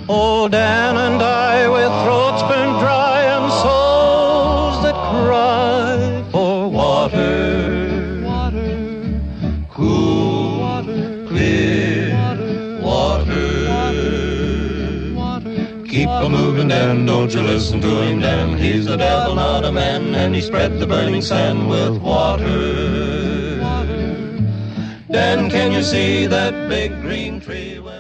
Oh, Dan and I, with throats burnt dry and souls that cry for water, water, cool, water, clear, water, water. Keep a moving, Dan, don't you listen to him, Dan. He's the devil, not a man, and he spread the burning sand with water. Dan, can you see that big green tree?